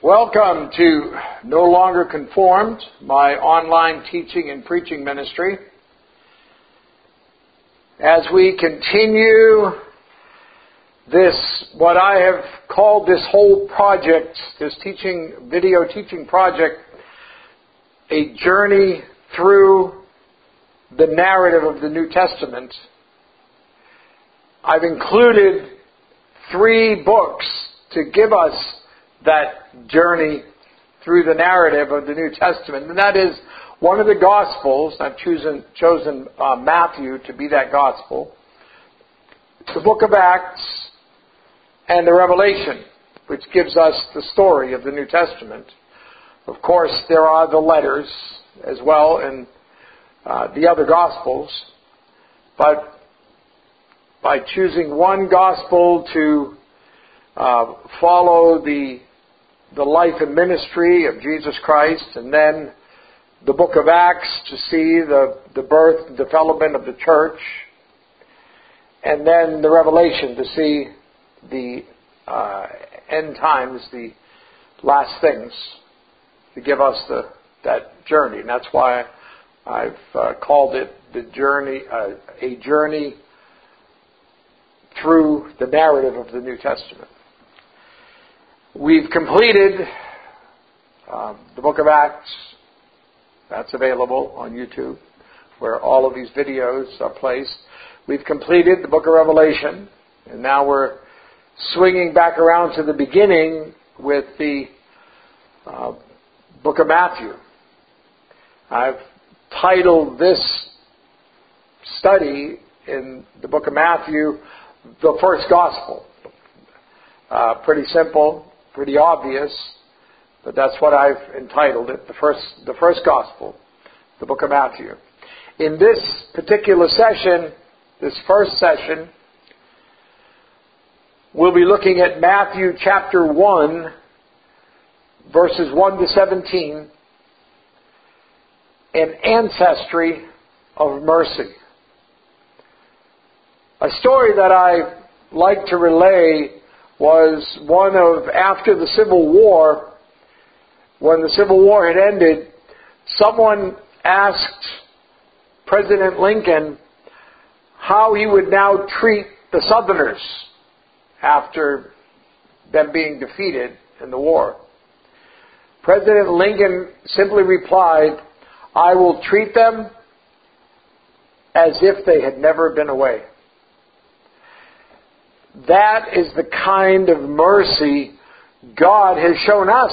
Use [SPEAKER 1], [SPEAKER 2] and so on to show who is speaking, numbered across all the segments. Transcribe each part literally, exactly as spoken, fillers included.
[SPEAKER 1] Welcome to No Longer Conformed, my online teaching and preaching ministry. As we continue this, what I have called this whole project, this teaching, video teaching project, a journey through the narrative of the New Testament, I've included three books to give us that journey through the narrative of the New Testament. And that is one of the Gospels. I've chosen, chosen uh, Matthew to be that Gospel, the book of Acts, and the Revelation, which gives us the story of the New Testament. Of course, there are the letters as well in uh, the other Gospels. But by choosing one Gospel to uh, follow the the life and ministry of Jesus Christ, and then the book of Acts to see the, the birth and development of the church, and then the Revelation to see the uh, end times, the last things, to give us the that journey. And that's why I've uh, called it the journey, uh, a journey through the narrative of the New Testament. We've completed uh, the book of Acts. That's available on YouTube, where all of these videos are placed. We've completed the book of Revelation, and now we're swinging back around to the beginning with the uh, book of Matthew. I've titled this study in the book of Matthew, The First Gospel. Uh, pretty simple. Pretty obvious, but that's what I've entitled it, the first, the first Gospel, the book of Matthew. In this particular session, this first session, we'll be looking at Matthew chapter one, verses one to seventeen, an ancestry of mercy. A story that I like to relay was one of, after the Civil War, when the Civil War had ended, someone asked President Lincoln how he would now treat the Southerners after them being defeated in the war. President Lincoln simply replied, "I will treat them as if they had never been away." That is the kind of mercy God has shown us.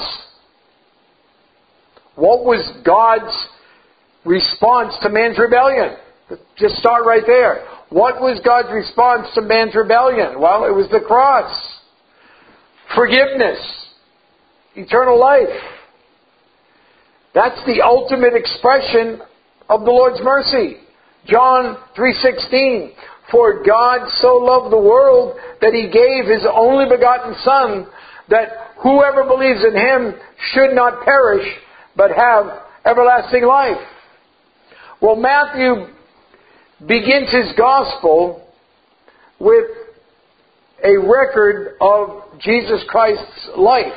[SPEAKER 1] What was God's response to man's rebellion? Just start right there. What was God's response to man's rebellion? Well, it was the cross. Forgiveness. Eternal life. That's the ultimate expression of the Lord's mercy. John three sixteen. For God so loved the world that He gave His only begotten Son, that whoever believes in Him should not perish, but have everlasting life. Well, Matthew begins his Gospel with a record of Jesus Christ's life.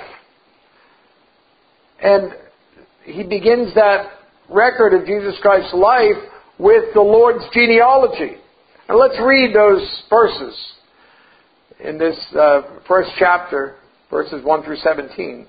[SPEAKER 1] And he begins that record of Jesus Christ's life with the Lord's genealogy. Now let's read those verses in this uh, first chapter, verses one through seventeen.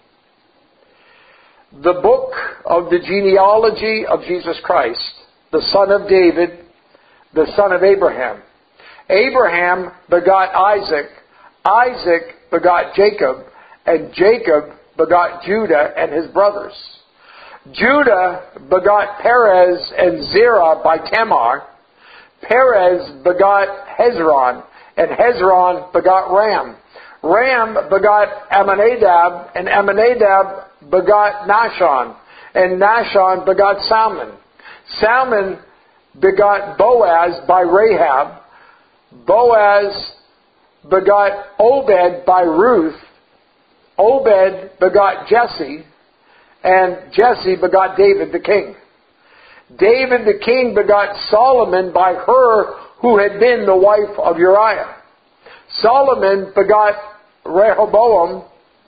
[SPEAKER 1] The book of the genealogy of Jesus Christ, the son of David, the son of Abraham. Abraham begot Isaac, Isaac begot Jacob, and Jacob begot Judah and his brothers. Judah begot Perez and Zerah by Tamar. Perez begot Hezron, and Hezron begot Ram. Ram begot Amminadab, and Amminadab begot Nahshon, and Nahshon begot Salmon. Salmon begot Boaz by Rahab. Boaz begot Obed by Ruth. Obed begot Jesse, and Jesse begot David the king. David the king begot Solomon by her who had been the wife of Uriah. Solomon begot Rehoboam.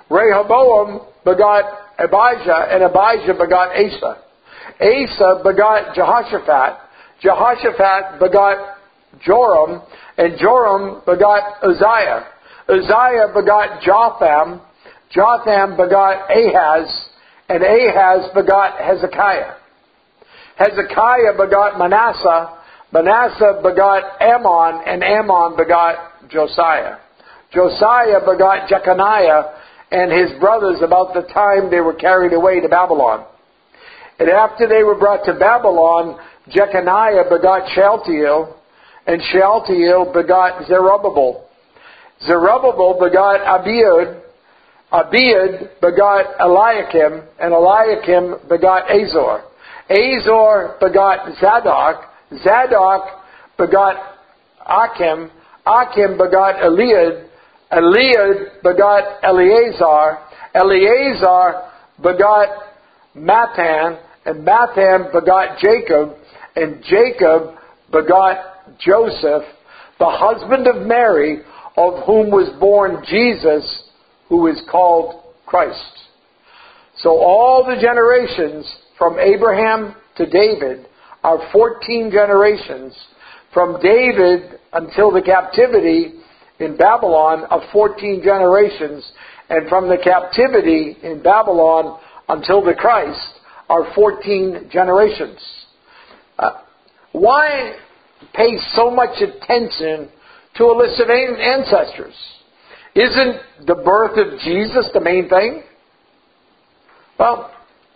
[SPEAKER 1] Rehoboam begot Abijah, and Abijah begot Asa. Asa begot Jehoshaphat. Jehoshaphat begot Joram, and Joram begot Uzziah. Uzziah begot Jotham. Jotham begot Ahaz, and Ahaz begot Hezekiah. Hezekiah begot Manasseh. Manasseh begot Ammon, and Ammon begot Josiah. Josiah begot Jeconiah and his brothers about the time they were carried away to Babylon. And after they were brought to Babylon, Jeconiah begot Shealtiel, and Shealtiel begot Zerubbabel. Zerubbabel begot Abiud. Abiud begot Eliakim, and Eliakim begot Azor. Azor begot Zadok. Zadok begot Achim. Achim begot Eliud. Eliud begot Eleazar. Eleazar begot Mathan. And Mathan begot Jacob. And Jacob begot Joseph, the husband of Mary, of whom was born Jesus, who is called Christ. So all the generations from Abraham to David are fourteen generations. From David until the captivity in Babylon of fourteen generations. And from the captivity in Babylon until the Christ are fourteen generations. Uh, why pay so much attention to a list of ancestors? Isn't the birth of Jesus the main thing? Well,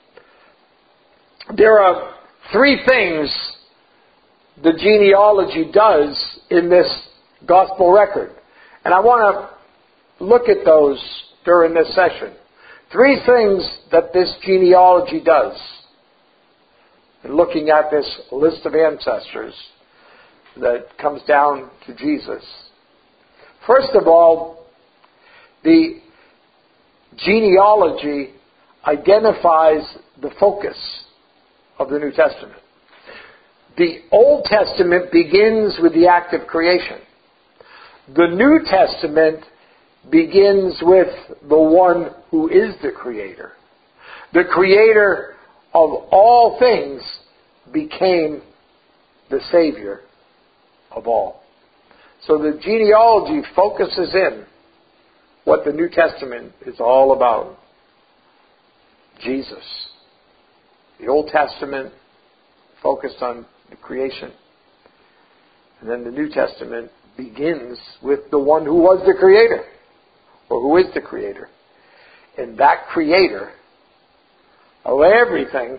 [SPEAKER 1] there are three things the genealogy does in this gospel record. And I want to look at those during this session. Three things that this genealogy does. And looking at this list of ancestors that comes down to Jesus. First of all, the genealogy identifies the focus of the New Testament. The Old Testament begins with the act of creation. The New Testament begins with the one who is the Creator. The Creator of all things became the Savior of all. So the genealogy focuses in what the New Testament is all about. Jesus. The Old Testament focused on the creation. And then the New Testament begins with the one who was the Creator, or who is the Creator. And that Creator of everything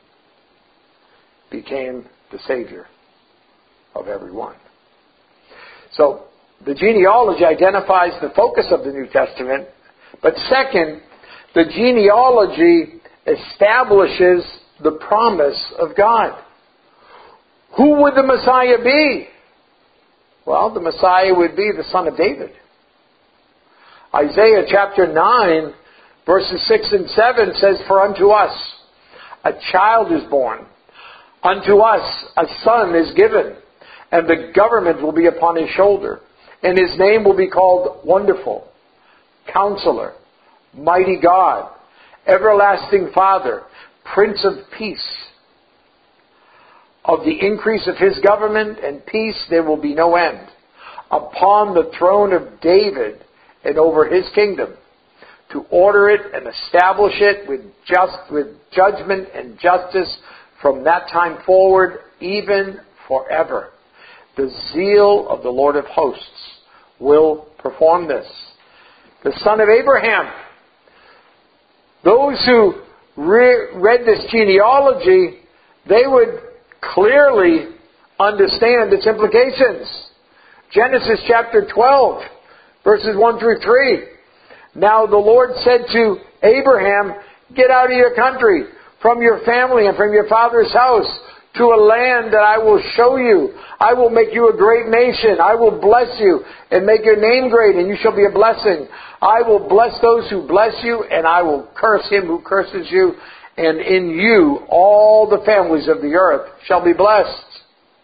[SPEAKER 1] became the Savior of everyone. So the genealogy identifies the focus of the New Testament. But second, the genealogy establishes the promise of God. Who would the Messiah be? Well, the Messiah would be the son of David. Isaiah chapter nine, verses six and seven says, "For unto us a child is born, unto us a son is given, and the government will be upon his shoulder, and his name will be called Wonderful, Counselor, Mighty God, Everlasting Father, Prince of Peace. Of the increase of his government and peace there will be no end, upon the throne of David and over his kingdom, to order it and establish it with just with judgment and justice from that time forward, even forever. The zeal of the Lord of hosts will perform this." The son of Abraham. Those who re- read this genealogy, they would clearly understand its implications. Genesis chapter twelve, verses one through three. "Now the Lord said to Abraham, get out of your country, from your family and from your father's house, to a land that I will show you. I will make you a great nation. I will bless you and make your name great, and you shall be a blessing. I will bless those who bless you, and I will curse him who curses you. And in you all the families of the earth shall be blessed."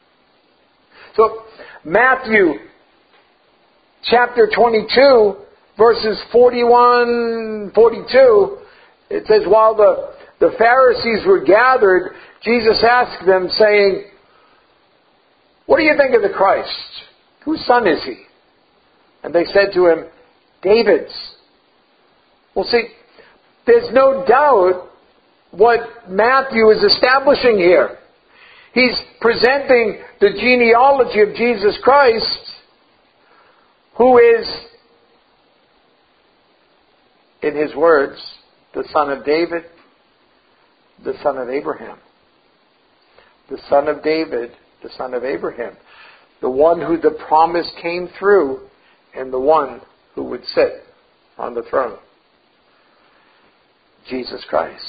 [SPEAKER 1] So Matthew chapter twenty-two, verses forty-one, forty-two, it says, while the, the Pharisees were gathered, Jesus asked them, saying, what do you think of the Christ? Whose son is he? And they said to him, David's. Well, see, there's no doubt what Matthew is establishing here. He's presenting the genealogy of Jesus Christ, who is, in his words, the son of David, the son of Abraham. The son of David, the son of Abraham. The one who the promise came through, and the one who would sit on the throne. Jesus Christ.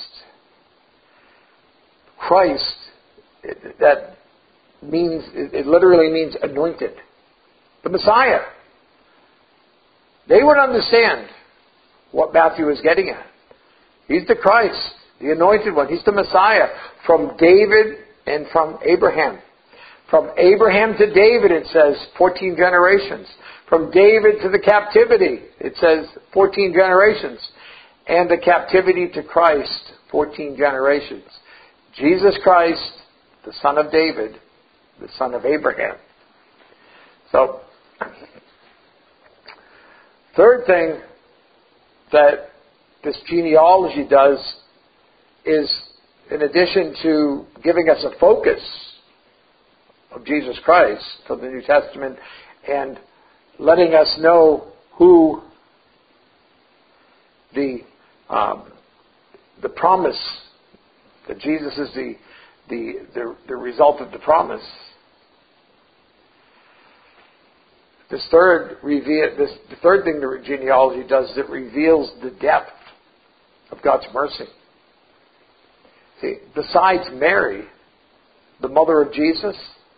[SPEAKER 1] Christ, that means, it literally means anointed. The Messiah. They would understand what Matthew is getting at. He's the Christ, the anointed one. He's the Messiah from David and from Abraham. From Abraham to David, it says fourteen generations. From David to the captivity, it says fourteen generations. And the captivity to Christ, fourteen generations. Jesus Christ, the son of David, the son of Abraham. So, third thing that this genealogy does is, in addition to giving us a focus of Jesus Christ from the New Testament and letting us know who the um, the promise, that Jesus is the, the the the result of the promise. This third reveal, this the third thing the genealogy does is it reveals the depth of God's mercy. See, besides Mary, the mother of Jesus,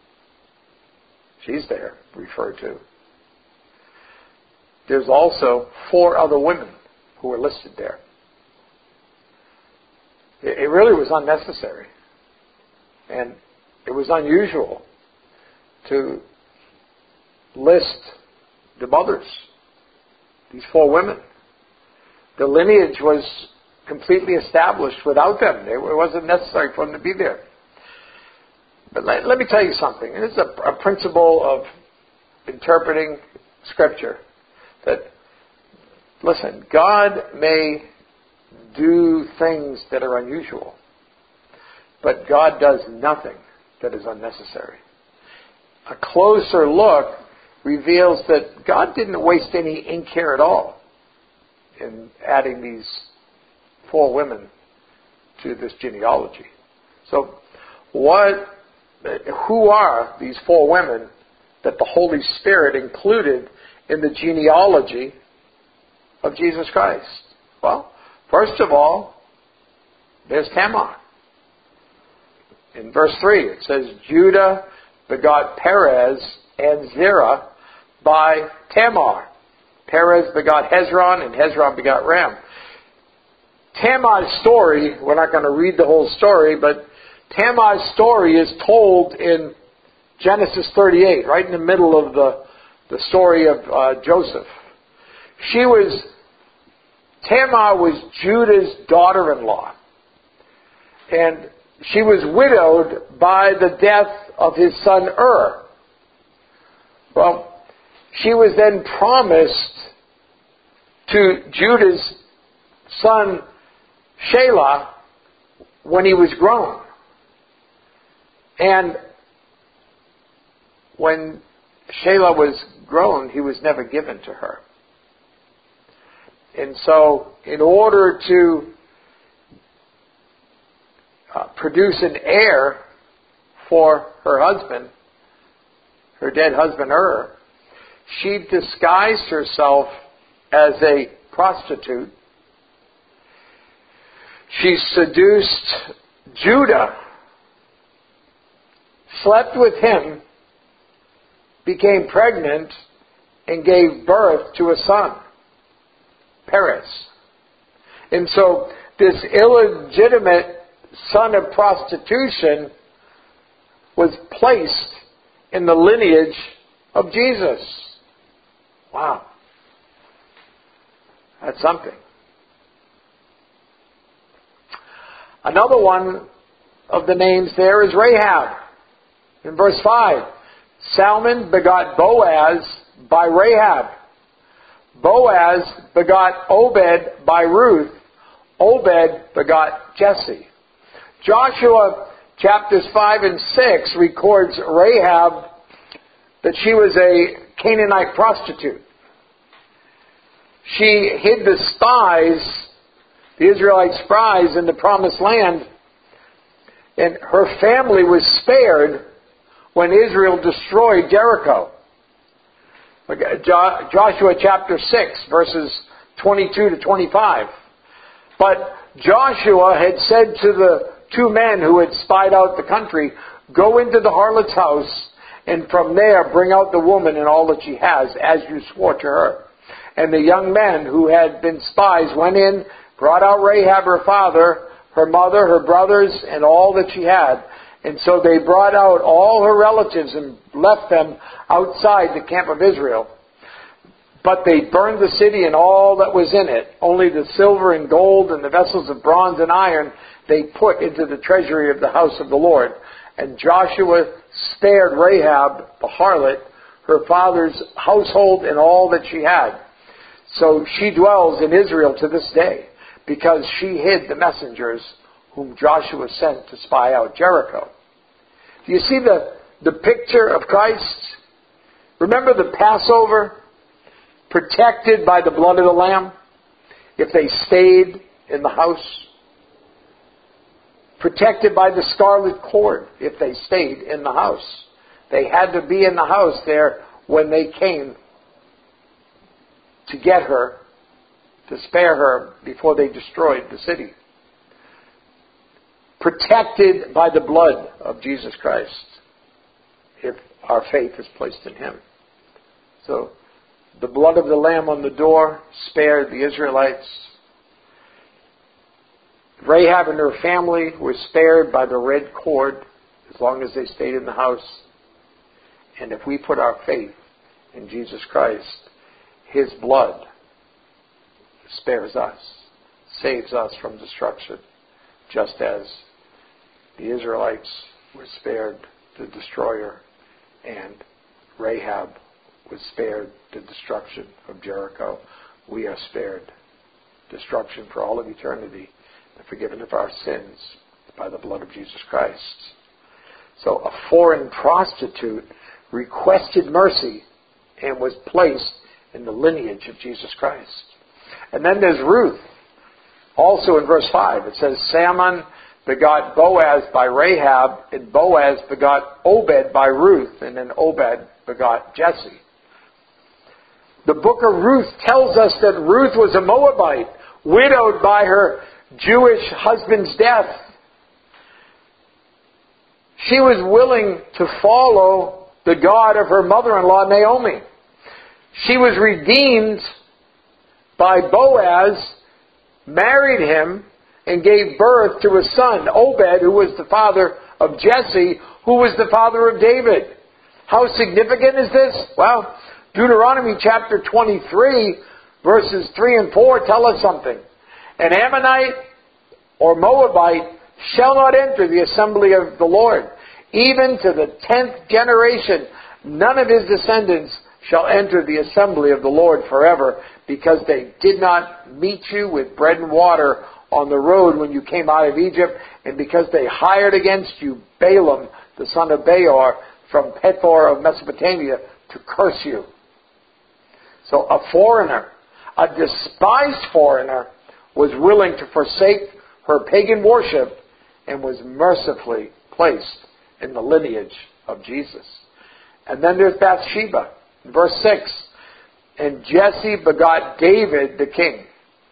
[SPEAKER 1] she's there referred to. There's also four other women who are listed there. It really was unnecessary. And it was unusual to list the mothers, these four women. The lineage was completely established without them. It wasn't necessary for them to be there. But let, let me tell you something. And this is a, a principle of interpreting Scripture. That, listen, God may do things that are unusual, but God does nothing that is unnecessary. A closer look reveals that God didn't waste any ink here at all in adding these four women to this genealogy. So, what, who are these four women that the Holy Spirit included in the genealogy of Jesus Christ? Well, first of all, there's Tamar. In verse three, it says, Judah begot Perez and Zerah by Tamar. Perez begot Hezron, and Hezron begot Ram. Tamar's story, we're not going to read the whole story, but Tamar's story is told in Genesis thirty-eight, right in the middle of the, the story of uh, Joseph. She was, Tamar was Judah's daughter-in-law. And she was widowed by the death of his son Ur. Well, she was then promised to Judah's son Shelah when he was grown. And when Shelah was grown, he was never given to her. And so, in order to uh, produce an heir for her husband, her dead husband Ur, she disguised herself as a prostitute. She seduced Judah, slept with him, became pregnant, and gave birth to a son, Perez. And so this illegitimate son of prostitution was placed in the lineage of Jesus. Wow. That's something. Another one of the names there is Rahab. In verse five, Salmon begot Boaz by Rahab. Boaz begot Obed by Ruth. Obed begot Jesse. Joshua chapters five and six records Rahab that she was a Canaanite prostitute. She hid the spies, the Israelite spies, in the promised land, and her family was spared when Israel destroyed Jericho. Joshua chapter six, verses twenty-two to twenty-five. But Joshua had said to the two men who had spied out the country, "Go into the harlot's house, and from there bring out the woman and all that she has, as you swore to her." And the young men who had been spies went in, brought out Rahab her father, her mother, her brothers, and all that she had. And so they brought out all her relatives and left them outside the camp of Israel. But they burned the city and all that was in it. Only the silver and gold and the vessels of bronze and iron they put into the treasury of the house of the Lord. And Joshua spared Rahab, the harlot, her father's household and all that she had. So she dwells in Israel to this day, because she hid the messengers whom Joshua sent to spy out Jericho. Do you see the, the picture of Christ? Remember the Passover? Protected by the blood of the Lamb, if they stayed in the house. Protected by the scarlet cord, if they stayed in the house. They had to be in the house there when they came to get her, to spare her before they destroyed the city. Protected by the blood of Jesus Christ, if our faith is placed in Him. So, the blood of the Lamb on the door spared the Israelites. Rahab and her family were spared by the red cord as long as they stayed in the house. And if we put our faith in Jesus Christ, His blood spares us, saves us from destruction, just as the Israelites were spared the destroyer and Rahab was spared the destruction of Jericho. We are spared destruction for all of eternity, the forgiveness of our sins by the blood of Jesus Christ. So a foreign prostitute requested mercy and was placed in the lineage of Jesus Christ. And then there's Ruth. Also in verse five, it says, Salmon begot Boaz by Rahab, and Boaz begot Obed by Ruth, and then Obed begot Jesse. The book of Ruth tells us that Ruth was a Moabite, widowed by her Jewish husband's death. She was willing to follow the God of her mother-in-law, Naomi. She was redeemed by Boaz, married him, and gave birth to a son, Obed, who was the father of Jesse, who was the father of David. How significant is this? Well, Deuteronomy chapter twenty-three, verses three and four tell us something. An Ammonite or Moabite shall not enter the assembly of the Lord. Even to the tenth generation, none of his descendants shall enter the assembly of the Lord forever, because they did not meet you with bread and water on the road when you came out of Egypt, and because they hired against you Balaam, the son of Beor, from Pethor of Mesopotamia, to curse you. So a foreigner, a despised foreigner, was willing to forsake her pagan worship and was mercifully placed in the lineage of Jesus. And then there's Bathsheba. Verse six, and Jesse begot David the king.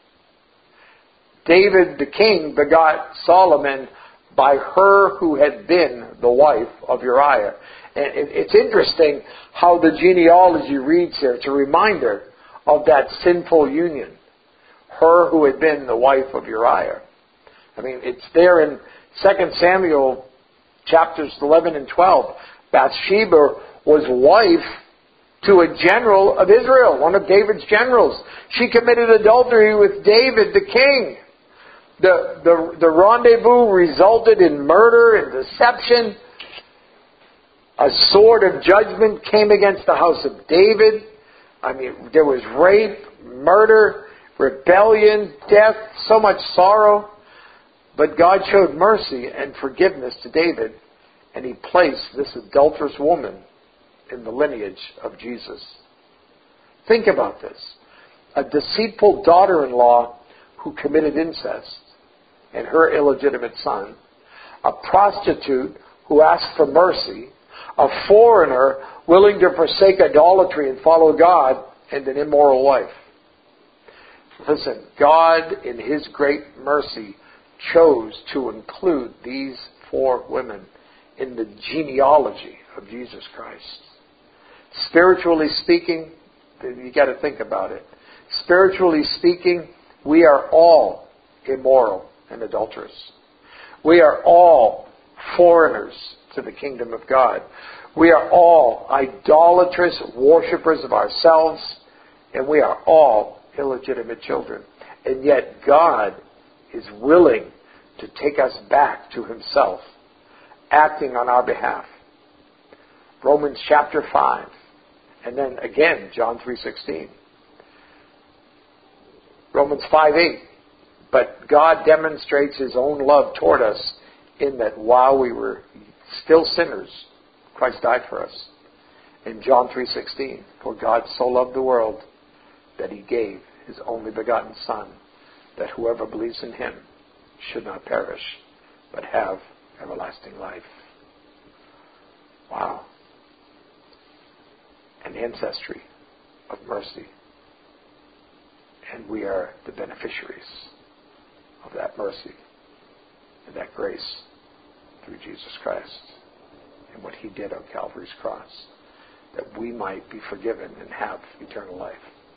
[SPEAKER 1] David the king begot Solomon by her who had been the wife of Uriah. And it's interesting how the genealogy reads here. It's a reminder of that sinful union. Her who had been the wife of Uriah. I mean, it's there in Second Samuel chapters eleven and twelve. Bathsheba was wife to a general of Israel, one of David's generals. She committed adultery with David, the king. The, the, the rendezvous resulted in murder and deception. A sword of judgment came against the house of David. I mean, there was rape, murder, rebellion, death, so much sorrow. But God showed mercy and forgiveness to David, and he placed this adulterous woman in the lineage of Jesus. Think about this. A deceitful daughter-in-law who committed incest and her illegitimate son, a prostitute who asked for mercy, a foreigner willing to forsake idolatry and follow God, and an immoral wife. Listen, God in His great mercy chose to include these four women in the genealogy of Jesus Christ. Spiritually speaking, you got to think about it. Spiritually speaking, we are all immoral and adulterous. We are all foreigners to the kingdom of God. We are all idolatrous worshippers of ourselves, and we are all illegitimate children. And yet God is willing to take us back to Himself, acting on our behalf. Romans chapter five, and then again John three sixteen. Romans five eight. But God demonstrates His own love toward us in that while we were still sinners, Christ died for us. In John three sixteen, for God so loved the world that He gave His only begotten Son, that whoever believes in Him should not perish, but have everlasting life. Wow. An ancestry of mercy. And we are the beneficiaries of that mercy and that grace through Jesus Christ and what He did on Calvary's cross, that we might be forgiven and have eternal life.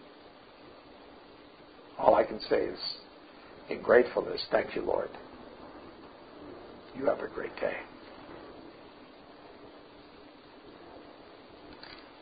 [SPEAKER 1] All I can say is, in gratefulness, thank you, Lord. You have a great day.